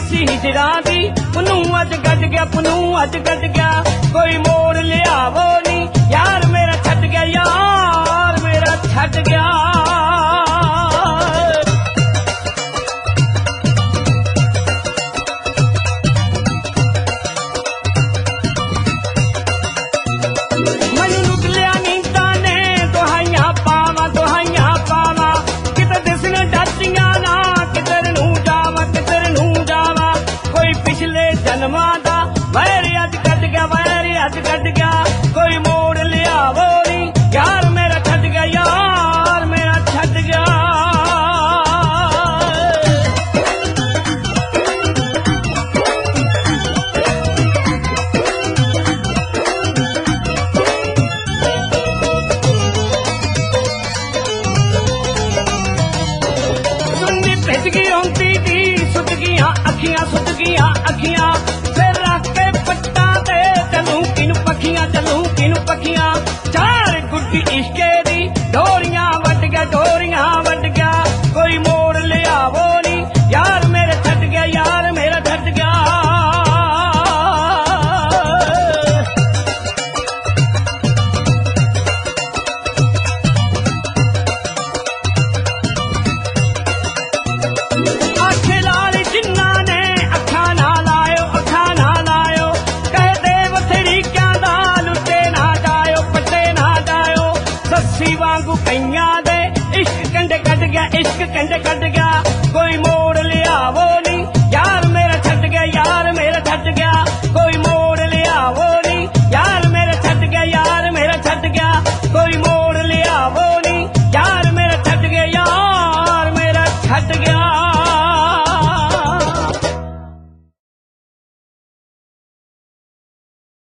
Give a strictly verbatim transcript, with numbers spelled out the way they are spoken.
ਸੀ ਹਿਜਰਾਂ ਦੀ ਪੁਨੂੰ ਅੱਜ ਕੱਢ ਗਿਆ ਪੁਨੂੰ ਅੱਜ ਕੱਢ ਗਿਆ ਕੋਈ ਮੋੜ ਲਿਆਵੋ ਨੀ ਯਾਰ ਮੇਰਾ ਛੱਡ ਗਿਆ ਯਾਰ ਮੇਰਾ ਛੱਡ ਗਿਆ ਜਨਮਾਂ ਦਾ ਵੈਰ ਅੱਜ ਕੱਢ ਗਿਆ ਵੈਰ ਅੱਜ ਕੱਢ ਗਿਆ ਕੋਈ ਮੋੜ ਲਿਆਵੋ ਨੀ ਯਾਰ ਮੇਰਾ ਛੱਡ ਗਿਆ ਯਾਰ ਮੇਰਾ ਛੱਡ ਗਿਆ ਸੁਣਨੀ ਭਿੱਜ ਗਈ ਰੋਂਦੀ ਦੀ ਸੁੱਟ ਗਈਆਂ ਅੱਖੀਆਂ ਸੁੱਟ ਗਈਆਂ ਅੱਖੀਆਂ ਚਲੂ ਕਿਨੂੰ ਪੱਖੀਆਂ ਚਾਰ ਗੁੱਡੀ ਇਸ਼ਕੇ ਦੀ ਡੋਰੀਆਂ ਵੱਢ ਗਿਆ ਡੋਰੀਆਂ ਵੱਢ ਗਿਆ ਕੋਈ ਮੋੜ ਲਿਆਵੋ ਨੀ ਯਾਰ ਮੇਰਾ ਛੱਡ ਗਿਆ ਯਾਰ ਮੇਰਾ ਛੱਡ ਗਿਆ ਆਖੇ ਲਾਲ ਜਿੰਨਾ ਨੇ ਅੱਖਾਂ ਨਾ ਲਾਇਓ ਅੱਖਾਂ ਨਾ ਲਾਇਓ ਸੱਸੀ ਵਾਂਗੂ ਕਈਆਂ ਦੇ ਇਸ਼ਕ ਕੰਡੇ ਕੱਢ ਗਿਆ ਇਸ਼ਕ ਕੰਡੇ ਕੱਢ ਗਿਆ ਕੋਈ ਮੋੜ ਲਿਆਵੋ ਨੀ